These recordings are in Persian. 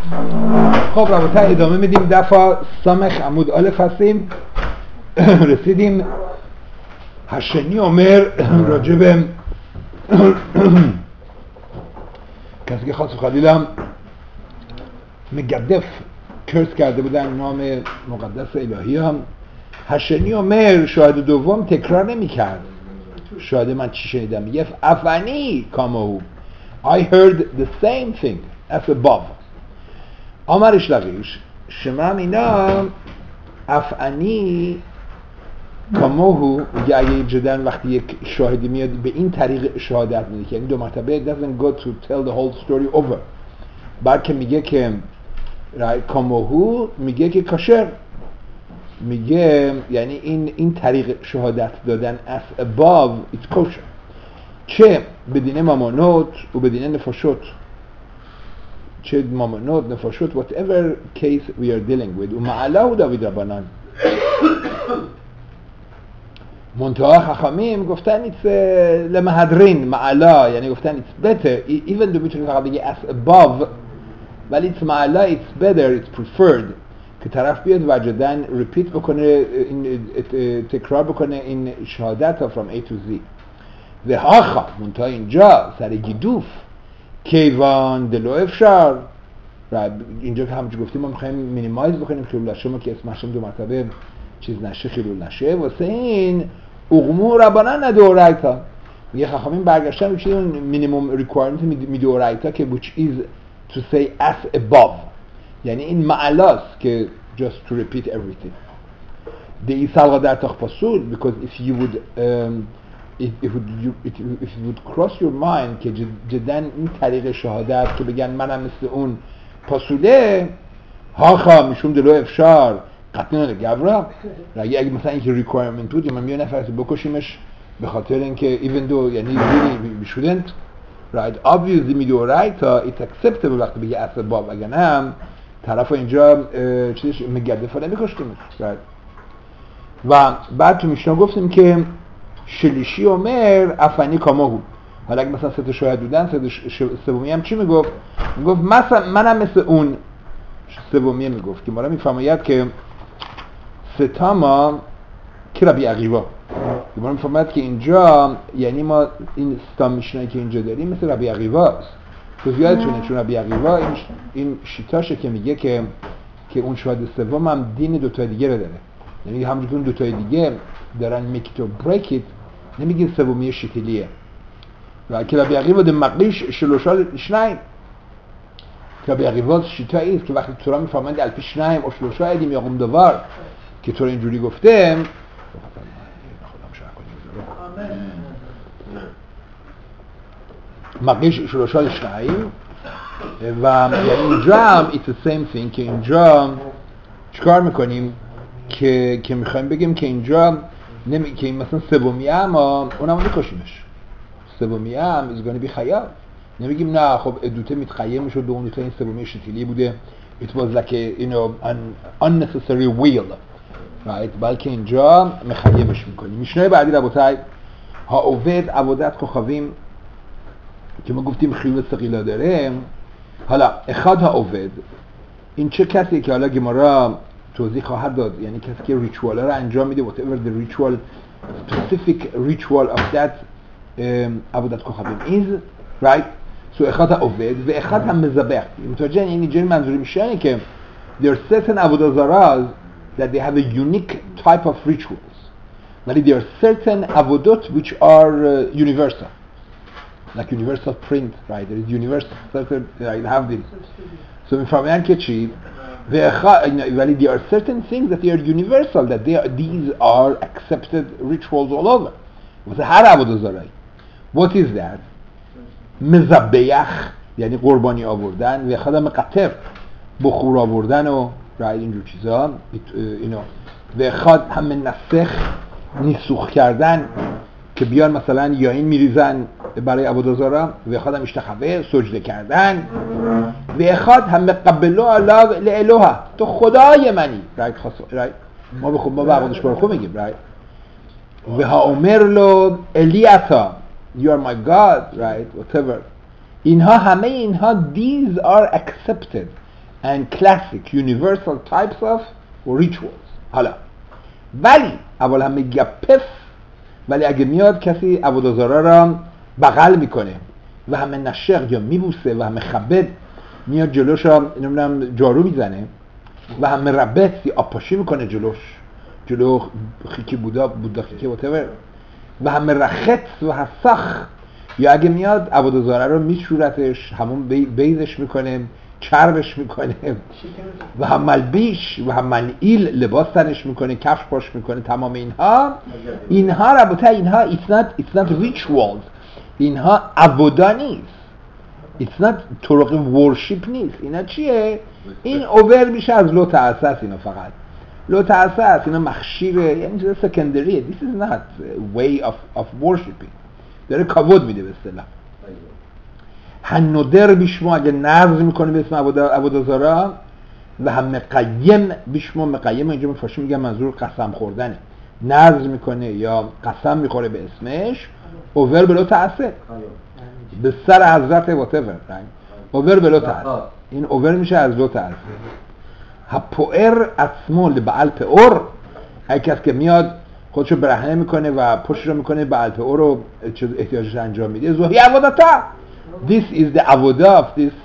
خب رابطه ادامه میدیم. دفعه سمخ عمود الف هستیم. رسیدیم هشنی عمر راجب کسی که خاص خلیلم مگدف کرس کرده بودن نام مقدس الهی هم. هشنی عمر شاهد دوم تکرار نمی کرد. شاهد من چی شنیدم؟ یف افنی کامو I heard the same thing as above. آمرش لغیش شمم اینا افعنی کاموهو میگه اگه جدن وقتی یک شاهدی میاد به این طریق شهادت میده که یعنی دو مرتبه doesn't go to tell the whole story over، بلکه میگه که کاموهو میگه که کاشر، میگه یعنی این طریق شهادت دادن as above it's kosher، چه بدینه مامانوت و بدینه نفاشوت، چه مامانوت نفاشوت whatever case we are dealing with. و معلا داوید ربانان منتها خخامیم گفتن it's لمهدرین معلا، یعنی گفتن it's better even though میتونی فقط بگی as above ولی it's معلا it's better it's preferred که طرف بیاد وجدن repeat بکنه این تکرار بکنه این شهادت ها from A to Z. و هاخا منتها اینجا سر گیدوف کیوان دلو افشار اینجا که همچه گفتیم ما میخواییم مینیمایز بکنیم خیلول نشه، ما که اسمشم دو مرتبه چیز نشه خیلول نشه. واسه این اغمو ربانن ندورایتا میگه خواهیم برگشتن رو چیز اون مینیموم ریکوایرمنت میدورایتا که which is to say as above، یعنی این معلاست که just to repeat everything. دی سالغا در تاخ پاسول because if you would if it would cross your mind که جدن این طریق شهادت که بگن منم مثل اون پاسوله ها میشون دلو افشار قطعا گورا اگه مثلا اینکه ریکوایرمنت بود یا من میان نفرس بکشیمش به خاطر اینکه even though یعنی we shouldn't right obviously میدو right تا it acceptable وقتی بگه اصل باب اگه نه طرف اینجا چیزش مگدفه نمیکشتیمش right. و بعد تو میشنا گفتیم که شلیشی عمر افنی کاماهو، حالا اگه مثلا سه شاهد بودن سومی هم چی میگفت؟ میگفت مثلا منم مثل اون سومی میگفت که ما را میفرماید که ستاما کی ربی عقیبا، ما را میفرماید که اینجا یعنی ما این ستام میشنایی که اینجا داریم مثل ربی عقیبا است. تو یادتونه چون ربی عقیبا این شیتاشه که میگه که اون شاهد سوم هم دین دوتا دیگه رو داره، یعنی همونجور که اون دوتای دیگه دارن make it or break it نمیگه سومی شیتیلیه و که ربی عقیبا ده مقیش شلوشال شنایم که ربی عقیبا شیتایی است که وقتی تو را میفرمایند الپی شنایم و شلوشال ایدیم یا قوم دوار که تو را اینجوری گفته مقیش شلوشال شنایم و یعنی اینجا هم it's the same thing که اینجا چکار میکنیم که میخوایم بگیم که اینجا که این مثلا سومی اما اونم میکشیمش، سومی هم is gonna be خیال، نمیگیم نه خب دوته میتخیل میشد به اون دوتا این سومی شتیلی بوده it was like a you know an unnecessary wheel right، بلکه اینجا مخیبش میکنیم. میشنای بعدی ربوتای ها اوید عبادت خوخویم که ما گفتیم خیل ثقیلا داره. حالا اخاد ها اوید این چه کسی که حالا گمارا توضیح خواهد داد، یعنی کسی که ریچوال ها رو انجام میده whatever the ritual specific ritual of that عبادت خوخویم is right. so اخاد ها اوید و اخاد هم مذبح متوجه، یعنی جایی منظوری میشه که there are certain عبادازاراز that they have a unique type of rituals but there are certain عبادات which are universal like universal print right, there is universal certain right, have this so میفرمایند که چی ولی there are certain things that they are universal that these are accepted rituals all over واسه هر عبادازارایی. what is that مذبیخ یعنی قربانی آوردن و خدم قطر بخور آوردن و رای اینجور چیزا اینا و خد هم نسخ نیسوخ کردن که بیان مثلا یا این میریزن برای عبادازارا و خد هم اشتخوه سجده کردن و خد هم قبلو الله لالوها تو خدای منی رای رای ما به خود ما به عبادش بارخو میگیم رای و ها امرلو الیاتا you are my God right whatever اینها همه اینها these are accepted and classic universal types of rituals. حالا ولی اول هم میگه پف، ولی اگه میاد کسی عبودازارا را بغل میکنه و همه نشق یا میبوسه و همه خبت میاد جلوش را نمیدونم جارو میزنه و همه ربط یا آبپاشی میکنه جلو خیکی بودا خیکی whatever و همه رخت و حسخ، یا اگه میاد عبودازاره رو میشورتش، همون بیزش میکنه، چربش میکنه و هم ملبیش و هم منعیل لباس تنش میکنه، کفش پاش میکنه، تمام اینها ربطه، اینها it's not rituals، اینها عبودا نیست، it's not طرق ورشیپ نیست. اینا چیه؟ این اوور میشه از لو تأسس. اینا فقط لو تأسس، اینا مخشیره، یعنی چیز سکندریه. this is not a way of worshiping. داره کاود میده به اصطلاح. هنودر بیشمو اگه نظر میکنه به اسم عبودازارا و هم مقیم بیشمو، مقیم اینجا من فارسی میگم منظور قسم خوردنه، نظر میکنه یا قسم میخوره به اسمش، اوور بلو تأسس به سر حضرت whatever، اوور بلو تأسس، این اوور میشه از لو تأسس. هپوئر اسمو لبعل پئور، هر کس که میاد خودشو برهنه میکنه و پشت رو میکنه به الپئور رو احتیاجش انجام میده، زوهی عبودتا. This is the avoda of this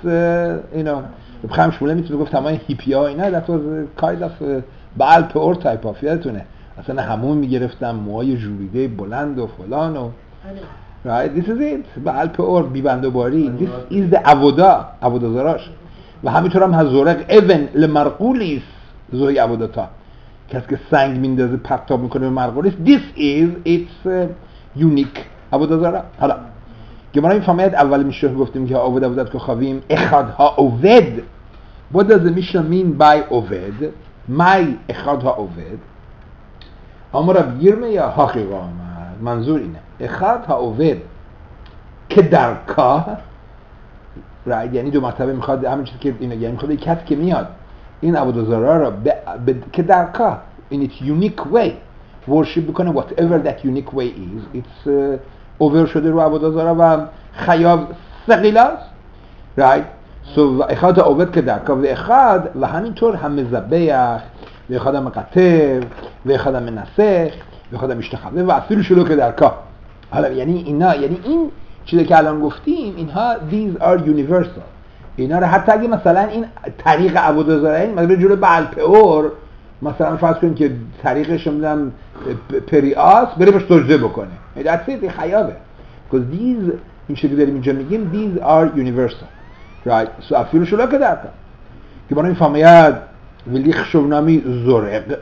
بخوام شموله میتونه گفت تمام هیپی ها اینا that was kind of به الپئور type of، یادتونه اصلا همون میگرفتن موهای جوریده بلند و فلان و right. This is it، به الپئور بیبندوباری. This is the avoda، عبودازاراش. و همینطور هم هزورق even لمرقولیس زوهی عبودتا، کسی که سنگ میندازه پرتاب میکنه به مرقولیس، this is its unique عبودازارا. حالا گمارا میفهمید اول میشه گفتیم که عبودت که خواهیم اخادها عبد. What does the Mishnah mean by عبد؟ مای اخادها عبد امورا بیرمه یا حقیقا آمد؟ منظور اینه اخادها عبد که درکا یعنی دو مرتبه میخواد همین چیزی که اینه، یعنی میخواد کسی که میاد این عبودازارا را که درکا in its unique way worship بکنه whatever that unique way is. it's over شده رو عبودازارا و خیاب ثقیلاست right. so اخاد عبد که درکا و اخاد و همینطور هم زبیخ و اخاد هم قطر و اخاد هم نسخ و اخاد هم اشتخبه و اصیل شلو که درکا. حالا یعنی اینا، یعنی این چیزی که الان گفتیم اینها these are universal. اینا رو حتی اگه مثلا این طریق عبودازارا این مثلا جلو بالپئور مثلا فرض کنیم که طریقش میدم پریاس بره بهش سجده بکنه، that's it، خیابه. because these این چیزی که داریم اینجا میگیم these are universal right. so افیلو شلا که درکا که برای میفهمید ولی خشونامی زرق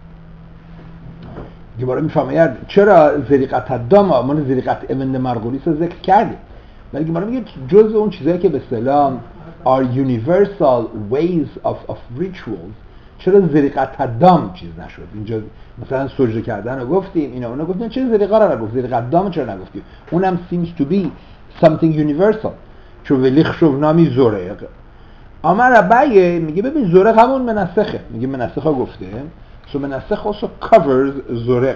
که برای میفهمید چرا زریقت داما من زریقت امند مرغولیس رو ذکر کردیم، ولی که برای میگه جز اون چیزایی که به اصطلاح are universal ways of rituals، چرا زریقت دام چیز نشد اینجا؟ مثلا سجده کردن رو گفتیم، اینا اونا گفتیم چرا زریقا رو نگفت، زریقت دام چرا نگفتیم؟ اونم seems to be something universal. چون ولی خشونامی زرق اما ربعیه میگه ببین زرق همون منسخه، میگه منسخه گفته so منسخ also covers زرق.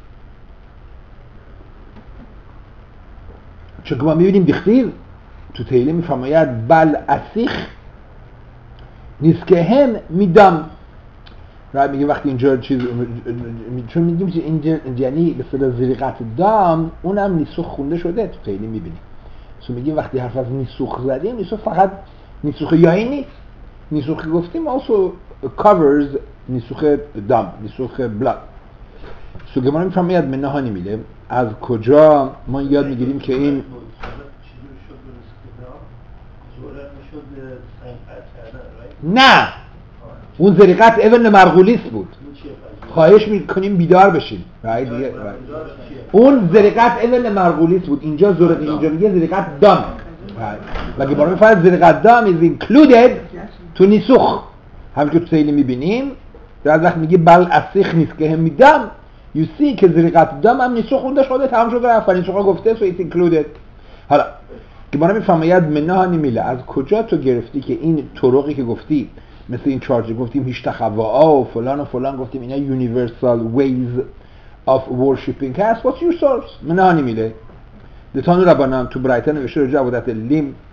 چون که ما میبینیم دیختیر تو تیله میفرماید بل اسیخ نیست که هم میدم رای میگه وقتی اینجا چیز چون میگیم که اینجا یعنی به اصطلاح زریقت دام اونم نیسوخ خونده شده تو تیله میبینیم. سو میگیم وقتی حرف از نیسوخ زدیم نیسوخ فقط نیسوخ یایی نیست، نیسوخ گفتیم also covers نیسوخ دام، نیسوخ بلاد. سو گمان میفرماید منهانی میده از کجا ما یاد میگیریم که این نه اون زریقت اون مرغولیس بود، خواهش میکنیم بیدار بشیم دیگه. اون زریقت اون مرغولیس بود، اینجا زرق اینجا میگه زریقت دام و که برای فرض زریقت دام is included تو نیسوخ. همین که تو سیلی میبینیم در وقت میگه بل اسیخ نیست که هم میدم you see که زریقت دام هم نیسوخ خونده شده تمام شده رفت نیسوخ گفته so it's included. حالا که برای میفهمید منهانی میله از کجا تو گرفتی که این طرقی که گفتی مثل این چارج گفتیم هیشتخواها و فلان گفتیم اینا universal ways of worshipping هست. what's your source؟ منهانی میله دتانو ربانان تو برایتن نوشته رجوع عبودت لیم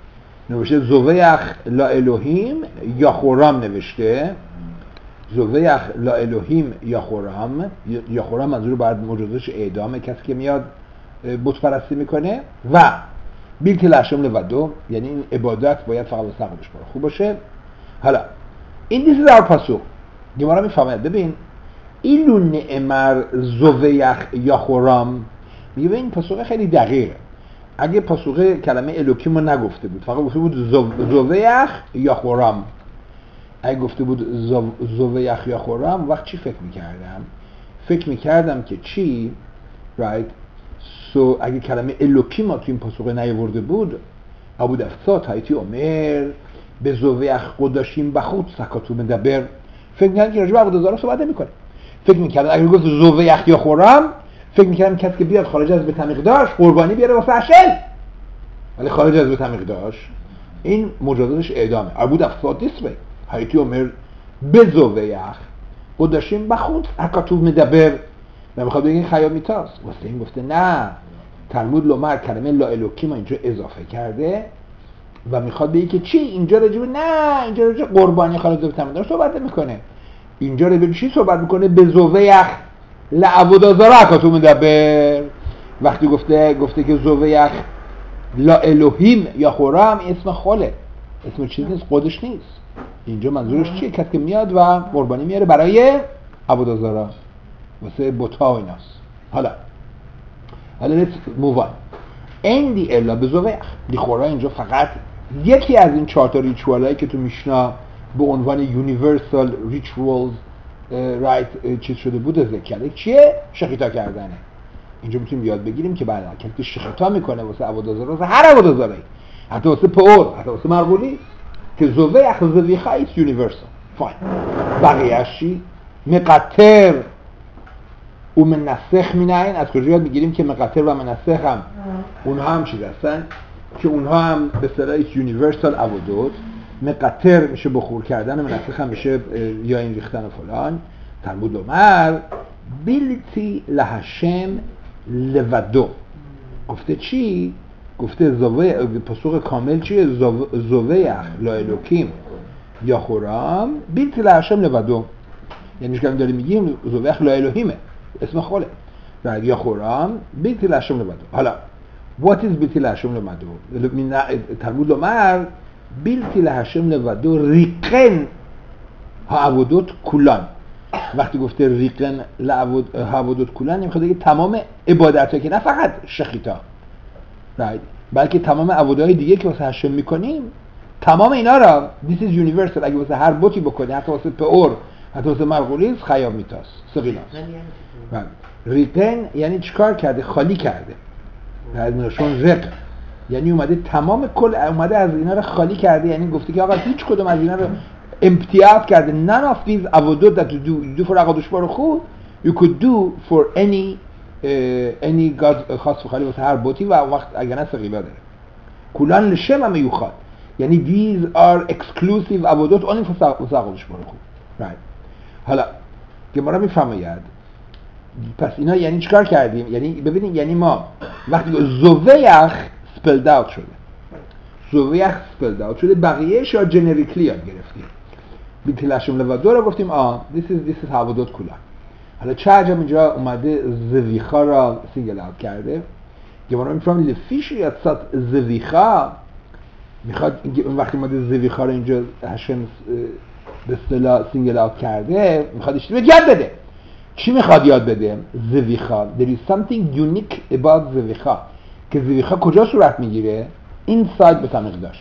نوشته زویخ لا الوهیم یاخورام نوشته، زویخ لا الوهیم یاخورام. یاخورام منظور باید مجازش اعدامه، کسی که میاد بت پرستی میکنه. و بیلتی لشم لودو، یعنی این عبادت باید فقط واسه خودش برای خوب باشه. حالا این دیسی در پاسو گمارا میفهمد. ببین ایلو نعمر زویخ یاخورام، میگه این پاسوق خیلی دقیقه. اگه پاسوق کلمه الوکیم رو نگفته بود، فقط گفته بود زویخ یاخورام، اگه گفته بود زویخ یاخورام، وقت چی فکر میکردم؟ فکر میکردم که چی؟ right. اگه کلمه الوکیم ما تو این پاسوق نیاورده بود، ابو افسا تایتی عمر به زویخ قداشیم بخود سکاتو مدبر، فکر میکردم که راجب عبودازارا صحبت نمیکنه. فکر میکردم اگه گفت زویخ یاخورام، فکر میکردم کسی که بیاد خارج از بیت المقدس قربانی بیاره واسه عشل، ولی خارج از بیت المقدس این مجازاتش اعدامه. ابو افسا دیسوی تایتی عمر به زویخ قداشیم بخود سکاتو مدبر، و میخواد بگه این خیامیتاست. واسه این گفته نه، تلمود لومر کلمه لا الوکیم اینجا اضافه کرده و میخواد بگه که چی اینجا راجب، نه اینجا راجب قربانی خارج از بیت المقدس صحبت نمیکنه، اینجا راجب چی صحبت میکنه؟ به زویخ لعبودازارا اکاتو مدبر. وقتی گفته که زویخ لا الوهیم یا خورم، اسم خاله، اسم چیز نیست، خودش نیست. اینجا منظورش چیه؟ کسی که میاد و قربانی میاره برای عبودازارا، واسه بوتا و ایناست. حالا let's move on. این دی الا به زویخ لیخورا اینجا فقط یکی از این 4 تا ریچوالایی که تو میشنا به عنوان universal rituals right چیز شده بود ذکر کرده. چیه؟ شخیتا کردنه. اینجا میتونیم یاد بگیریم که بعد کسی شخیتا میکنه واسه عبودازارا، واسه هر عبودازاری، حتی واسه پور، حتی واسه مرغولی، که زویخ زویخا ایست universal. فاین. بقیه‌اش چی؟ مقتر و منسخ مینین. از کجا یاد میگیریم که مقتر و منسخ هم اونها هم چیز هستن که اونها هم به اصطلاح یونیورسال عبودات. مقتر میشه بخور کردن، منسخ هم میشه یا این ریختن و فلان. تلمود لومر بیلتی لهشم لودو، گفته چی؟ گفته پاسخ کامل چیه؟ زویخ لا الوکیم یا خورام بیلتی لهشم لودو، یعنی که داریم میگیم زویخ لا الوهیمه، اسم خاله، یا خورام بیلتی لهشم لودو. حالا what is بیلتی لهشم لودو؟ تلمود لومر بیلتی لهشم لودو ریقن ها عبودات کلان. وقتی گفته ریقن ها عبودات کلان، نمیخواد بگه تمام عبادت‌ها، که نه فقط شخیتا right. بلکه تمام عبودت‌های دیگه که واسه هشم میکنیم، تمام اینا را this is universal. اگه واسه هر بوتی بکنی، حتی واسه پئور، حتی واسه مرغولیز، خیام میتاس سقیلاس. ریقن یعنی چیکار کرده؟ خالی کرده. چون رق یعنی اومده تمام کل اومده از اینا رو خالی کرده، یعنی گفته که آقا هیچ کدوم از اینا رو empty out کرده. none of these عبودات that you do for عقادش بارو خوب you could do for any god خاص و خالی واسه هر بوتی، و وقت اگر نه سقیلا داره. کلان لشم هم یوخاد، یعنی these are exclusive عبودات only واسه عقادش بارو خوب right. حالا گمارا میفرماید پس اینا یعنی چیکار کردیم؟ یعنی ببینید، یعنی ما وقتی زویخ spelled out شده، زویخ spelled out شده، بقیه‌اش رو جنریکلی یاد گرفتیم. بیلتی لهشم لودو رو گفتیم this is عبودات کلا. حالا چه عجب اینجا اومده زویخا را سینگل اوت کرده. گمارا میفهمیم لفیش یا صد زویخا میخواد اون وقتی اومده زویخا رو اینجا هشم به اصطلاح سینگل اوت کرده، میخواد اشتباه یاد بده. چی میخواد یاد بده؟ زویخا. There is something unique about زویخا، که زویخا کجا صورت میگیره؟ inside بیت المقدس.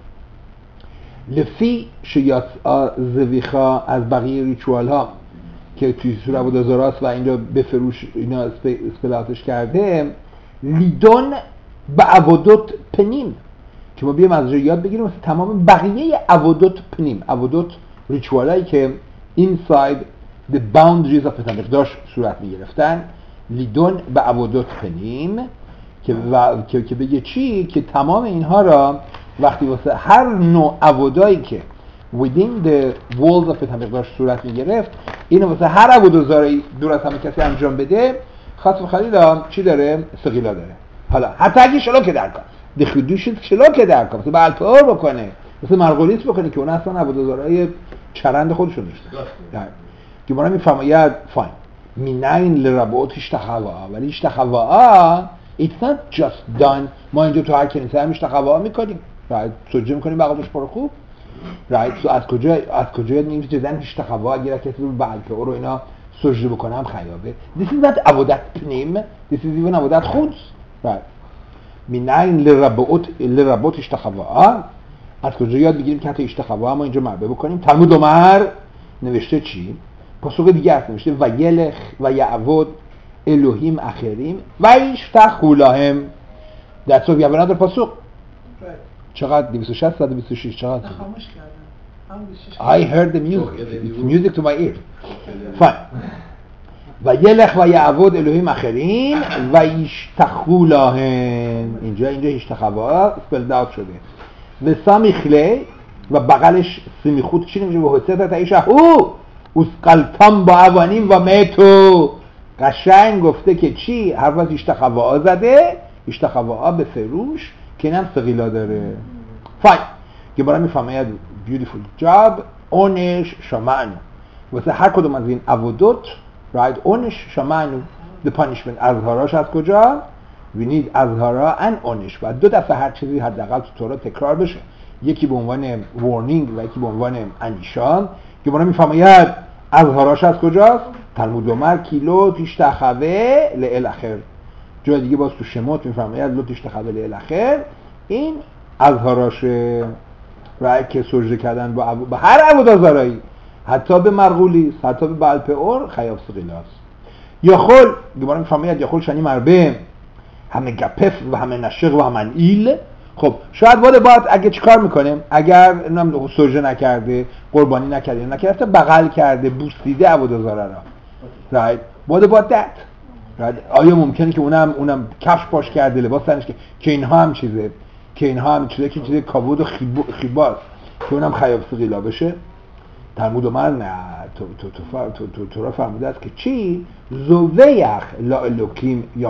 لفی شیاطا زویخا از بقیه ریچوال ها که توی سوره عبودازارا و اینجا به فروش اینا اسپلاتش کرده، لیدون به عبودات پنیم، که ما بیایم از یاد بگیریم مثل تمام بقیه عبودات پنیم، عبودات ریچوال هایی که inside the boundaries of بیت المقدس صورت می گرفتن. لیدون به عبودات پنیم که بگه چی؟ که تمام اینها را وقتی واسه هر نوع عبودایی که within the walls of بیت المقدس صورت می گرفت، اینو واسه هر عبودازاری دور از همه کسی انجام بده، خاص و خلیلا چی داره؟ سقیلا داره. حالا حتی اگه شلو که در کن دخیدوش چلا که درکا مثل بلپار بکنه، مثل مرغولیت بکنه که اون اصلا عبودازارای چرند خودشون داشته. گمارا میفرماید فاین مینین لربوت اشتخوا، ولی اشتخوا it's not just done. ما اینجا تو هر کنیسه هم اشتخوا میکنیم، سجده میکنیم بقیدش برو خوب، so از کجا نمیشه جدن اشتخوا اگر کسی رو بلپار رو اینا سجده بکنم خیابه. This is not عبودت پنیم، this is even عبودت خود. مینین لربوت اشتخوا، از کجا یاد بگیریم که حتی اشتخوا ما اینجا معبه بکنیم. تلمود عمر نوشته چی؟ پاسخ دیگه هست نوشته و یلخ و یعبد الوهیم اخریم و یشتخوا لهم. That's what we have another پاسخ. چقدر 260 126 چقدر؟ خاموش کردم. I heard the music. It's music to my ear. Fine. و یلخ و یعبد الوهیم اخرین و یشتخوا لهم. اینجا یشتخوا spelled out شده. و سامیخله و بغلش سمیخوت چی نمیشه و حسیت تایشه اسقلتان با اوانیم و میتو. قشنگ گفته که چی؟ حرف از اشتخوا زده، اشتخوا به فروش که اینم ثقیلا داره. فاین که برای میفهمید beautiful job اونش شمعنو واسه هر کدوم از این عبودت right اونش شمعنو the punishment اظهاراش از کجا؟ we need اظهارا and اونش و دو دفعه هر چیزی حداقل تو تورات تکرار بشه، یکی به عنوان warning و یکی به عنوان انیشان. که برای میفهمید اظهاراش از کجاست؟ تلمود عمر کیلو تشتخوه للاخر. جای دیگه باز تو شمات میفهمید لو تشتخوه للاخر این اظهاراشه و که سجده کردن با هر عبودازارایی حتی به مرغولیس حتی به بلپئور خیاب سقیلاس. یا خل گمارا میفهمید یا خل شنی مربه همه گپف و همه نشق و همه ایل. خب شاید باید اگه چیکار میکنیم اگر نمیدونم سجده نکرده قربانی نکرده بغل کرده بوسیده عبودازاره را right what that right آیا ممکنه که اونم کفش پاش کرده لباس تنش که اینها هم چیزه که چیزه کابود و خیباز که اونم خیاب سقیلا بشه؟ تلمود عمر نه تو را فرموده است که چی؟ زویخ لا الوهیم یا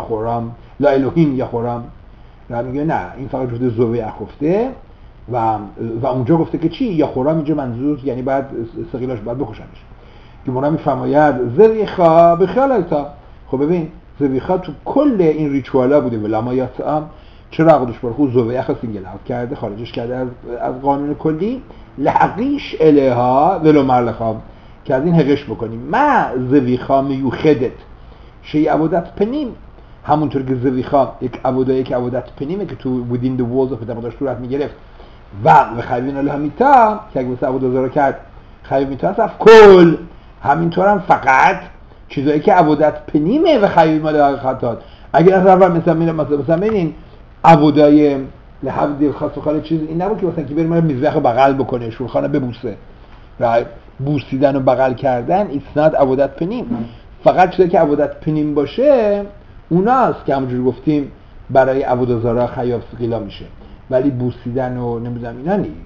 خورم و میگه نه این فقط جوده زویخ گفته و اونجا گفته که چی؟ یا خورم اینجا منظور یعنی بعد سقیلاش باید بکشنش. که مونا میفرماید زویخا بخیال ایتا. خب ببین زویخا تو کل این ریچوالا بوده ولی اما یاسم چرا عقدش برخود زویخ سینگل اوت کرده خارجش کرده از قانون کلی لحقیش الها ولو مرلخام که از این حقش بکنیم. ما زویخا میوخدت شی عبودت پنیم همونطور که زویخا یک عبودت پنیمه که تو within the walls of دماداش صورت میگرفت و خیبین الله میتا که اگه مثل عبودازارا کرد خیب میتا هست اف کل همینطور هم فقط چیزایی که عبودت پنیمه و خیبین الله خطاد. اگر از اول مثلا ببینین عبودای لحب خاص و خاله چیز این نبود که مثلا که بریم میزبخ رو بغل بکنه شورخانه ببوسه و بوسیدن و بغل کردن it's not عبودت پنیم. فقط چیزایی که عبودت پنیم باشه اوناست که همونجور گفتیم برای عبودازارا خیاب سقیلا میشه، ولی بوسیدن و نمیدونم اینا نیست.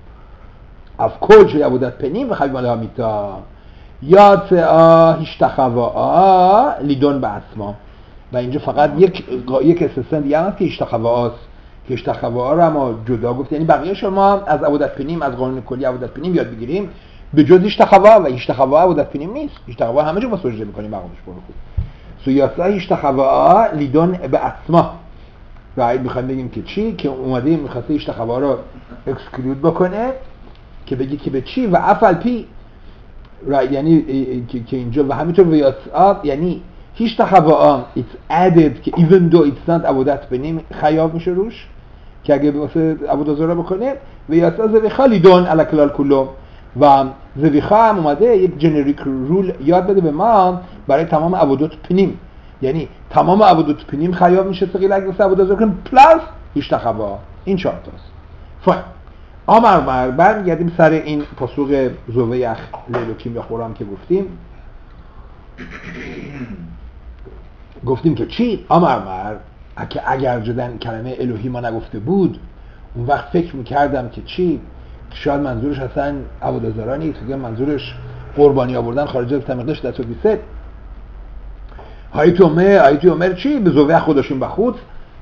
اف کل چه عبودت پنیم و خیب مالا میتا یا تا هشتخوا لیدون به اسما و اینجا فقط یک استثنا دیگه هست که اشتخوا است که اشتخوا رو ما جدا گفت، یعنی بقیه شما از عبودت پنیم از قانون کلی عبودت پنیم یاد بگیریم به جز اشتخوا و اشتخوا عبودت پنیم نیست. اشتخوا همه جا ما سجده میکنیم بقیه‌اش برو خوب. سویاسا اشتخوا لیدون به اسما راید میخوایم بگیم که چی که اومده میخواسته اشتخوا رو اکسکلود بکنه که بگی که به چی و افل پی یعنی که اینجا و همینطور ویاسا یعنی اشتخوا it's added که even though it's not عبودت پنیم خیاب میشه روش که اگه واسه عبودازارا بکنه ویاسا زویخا لیدون علی کلال کلو و زویخا هم اومده یک جنریک رول یاد بده به ما برای تمام عبودت پنیم، یعنی تمام عبودت پنیم خیاب میشه سقیل اگه واسه عبودازارا کنیم پلاس اشتخوا. این چهار تاست. فاین آمر برمیگردیم سر این پاسوق زویخ لیلوکیم یا خورم که گفتیم که چی؟ آمر که اگر جدن کلمه الوهی ما نگفته بود اون وقت فکر میکردم که چی؟ شاید منظورش اصلا عبودازارا نیست، یا منظورش قربانی آوردن خارج از تمیقش دست و بیست. هایت عمر چی؟ به زویخ خودشون بخود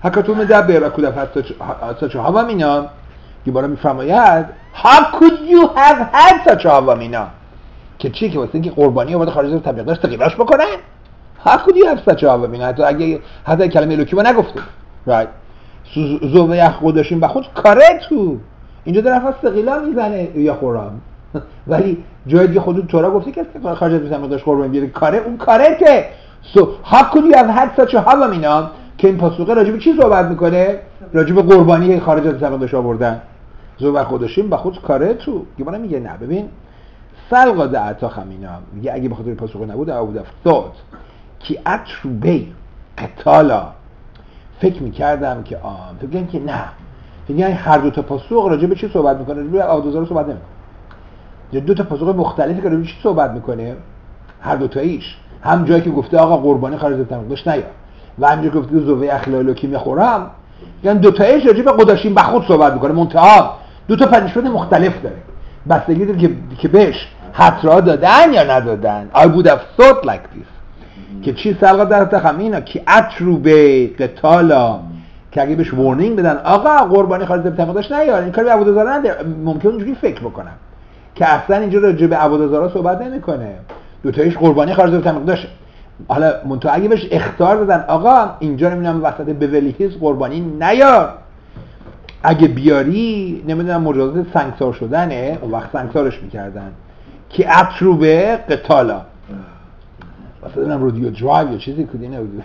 hakatu medaber akuda such a havamina. گمارا میفرماید how could you have had such a havamina که چی که واسه اینکه قربانی آورده خارج از طبیعت داشت تغییرش بکنن how could you have such a havamina حتی کلمه الوکی ما نگفته right زوبه خودشین به خود کاره تو اینجا در نفس سقیلا میزنه یا خورام ولی جای دیگه خودت تورا گفته که خارج از طبیعت داشت قربانی بیاره کاره اون کاره که so how could you have had such a havamina که این پاسوقه راجع به چی صحبت میکنه راجع به قربانی خارج از طبیعت داشت آوردن زو خودشیم با خود کاره تو گمارا میگه نه ببین سلقا دعتا خمینا میگه اگه بخاطر پاسخ نبود او بود افتاد که اتروبی قتالا فکر میکردم که فکر میکنم که نه میگه هر دو تا پاسخ راجع به چی صحبت میکنه روی آبودازار رو صحبت نمیکنه دو تا پاسخ مختلفی که راجع به چی صحبت میکنه هر دو تاییش هم جایی که گفته آقا قربانی خارج از طبیعت داشت نیا و همینجا که گفته زوه اخلالی که میخورم یعنی دو تاییش راجع به قداشیم به خود صحبت میکنه منتها دو تا پنیشمنت مختلف داره بستگی داره که بهش حترا دادن یا ندادن I would have thought like this که چی سلقا در تخمینا که اترو به قتالا که اگه بهش وارنینگ بدن آقا قربانی خارج از طبیعت نیار این کاری به عبودازارا نداره ممکن اونجوری فکر بکنم که اصلا اینجا راجع به عبودازارا صحبت نمیکنه دو تاییش قربانی خارج از طبیعت داشته حالا منتها اگه بهش اخطار دادن آقا اینجا نمیدونم وسط بولیهیز قربانی نیار اگه بیاری نمیدونم مجازات سنگسار شدنه اون وقت سنگسارش میکردن که اتروبه قتالا مثلا نمیدونم رودیو درایو یا چیزی کدی نبود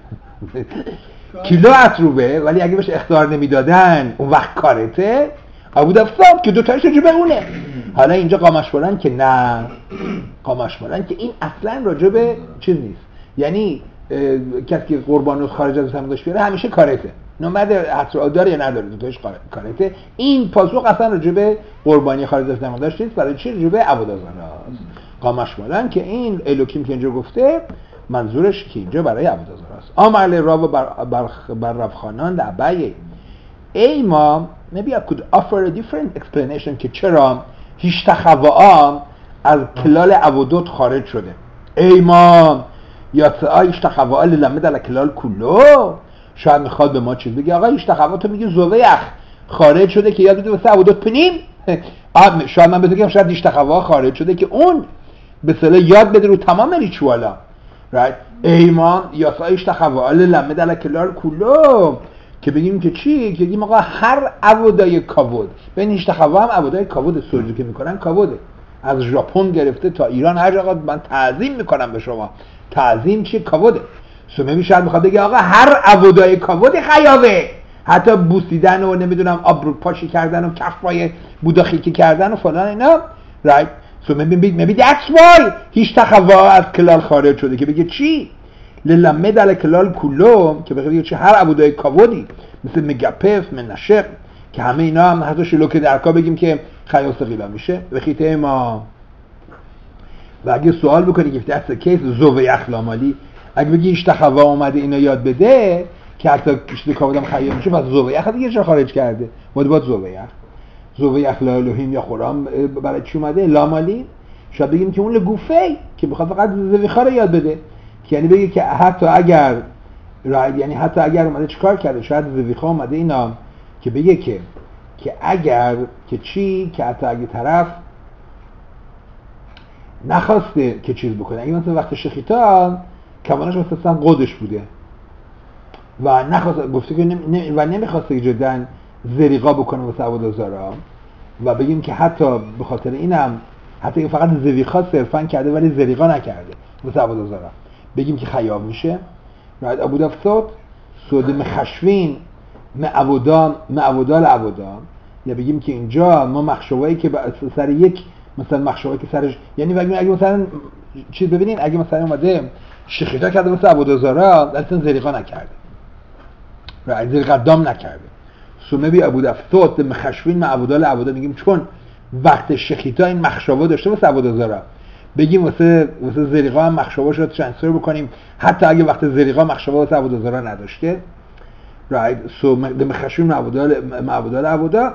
کیلو اتروبه ولی اگه بهش اختیار نمیدادن اون وقت کارته ابود افتاد که دوتایش راجع به اونه حالا اینجا قامش بارن که نه قامش بارن که این اصلا راجع به چیز نیست یعنی کسی که قربانو خارج از هم داشت بیاره همیشه کارته نمده حتی داره یا نداره دوتایش کارته این پاسخ اصلا راجع به قربانی خارج از هم داشت نیست برای چی راجع به عبودازار است قامش بارن که این الوکیم که اینجا گفته منظورش که اینجا برای عبودازار است آمال راو بر رفخانان در عبایه ایما maybe I could offer a different explanation که چرا هیشتخواها از کلال عبودات خارج شده ایما یا تا هیشتخواها للمد علی کلال کلو شاید میخواد به ما چیز بگه آقا هیشتخواها تو میگه زویخ خارج شده که یاد بده واسه عبودات پنیم شاید من بگم شاید هیشتخواها خارج شده که اون به اصطلاح یاد بده رو تمام ریچوالا right ایما یا تا هیشتخواها للمد علی کلال کلو که بگیم که چی؟ که بگیم آقا هر عبودای کاود بین هیشتخواها هم عبودای کاود سجده که میکنن کاوده از ژاپن گرفته تا ایران هر جا من تعظیم میکنم به شما تعظیم چیه کاوده سومه شاید میخواد بگه آقا هر عبودای کاود خیابه حتی بوسیدن و نمیدونم آبرو پاشی کردن و کفای بودا خیکی کردن و فلان اینا right so maybe that's why هیشتخواها از کلال خارج شده که بگه چی للمد علی کلال کلو که بگه چه هر عبودای کاودی مثل مگپف منشق که همه اینا هم حتی شلوک درکا بگیم که خیاس قیلا میشه به خیته ما و اگه سوال بکنی که that's the case زوه اخلامالی اگه بگی هیشتخواها اومده اینا یاد بده که حتی کشته کاودم خیال میشه پس زوه اخ دیگه چرا خارج کرده باید زوه اخ لا الوهیم یا خورام برای چی اومده لامالی شاید بگیم که اون لگوفه که بخواد فقط زویخا رو یاد بده یعنی بگه که حتی اگر یعنی حتی اگر اومده چیکار کرده شاید زویخا اومده اینا که بگه که اگر که چی که حتی اگه طرف نخواسته که چیز بکنه اگه مثلا وقت شخیتا کمانش مثلا قدش بوده و نخواسته گفته که و نمیخواسته که جدا زریقا بکنه واسه عبودازارا و بگیم که حتی به خاطر اینم حتی فقط زریقا صرفا کرده ولی زریقا نکرده واسه عبودازارا بگیم که خیاب میشه راید عبود افتاد سوده مخشوین معبودال عبودان یا بگیم که اینجا ما مخشوایی که سر یک مثلا مخشوایی که سرش یعنی اگه مثلا چیز ببینین اگه مثلا اومده شخیتا کرده واسه عبودازارا اصلا زریقا نکرده راید زریقا دام نکرده سومه بی عبود افتاد مخشوین معبودال عبودان میگیم چون وقت شخیتا این مخشوا داشته واسه عبودازارا بگیم واسه زریقا هم مخشوا شد ترانسفر بکنیم حتی اگه وقت زریقا مخشوا واسه عبودازارا نداشته right so مخشوین معبودال عبودا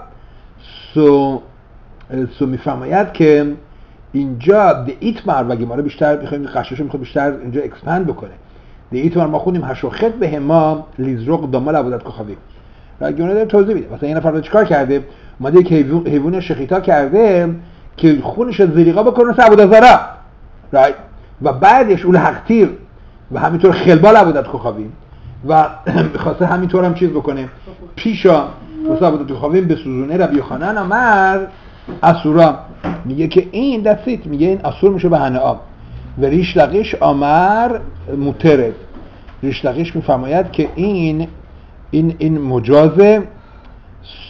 so میفرماید که اینجا د ایتمر و گماره بیشتر میخوایم قشاشو میخواد بیشتر اینجا اکسپند بکنه د ایتمر ما خونیم هشوخت به ما لیزرق دامال عبودت کخوی رگونه داره توضیح میده. مثلا یه نفر چیکار کرده؟ اومده یک حیوان شخیتا کرده که خونش زلیقا بکنه مثل ابوالدزارا، رایت، و بعدش اول حقتیر و همینطور خلبال عبودت خوخاویم و خواسته همینطور هم چیز بکنه پیشا واسه عبودت خوخاویم بسوزونه. ربی یوحنان امر اسورا، میگه که این دستیت، میگه این اسور میشه به هنعام. و ریش لقیش آمر موتره، ریش لقیش میفرماید که این مجازه.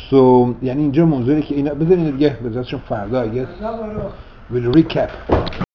یعنی اینجا موضوعی که اینا بذارین دیگه بذارشون فردا I guess we'll recap.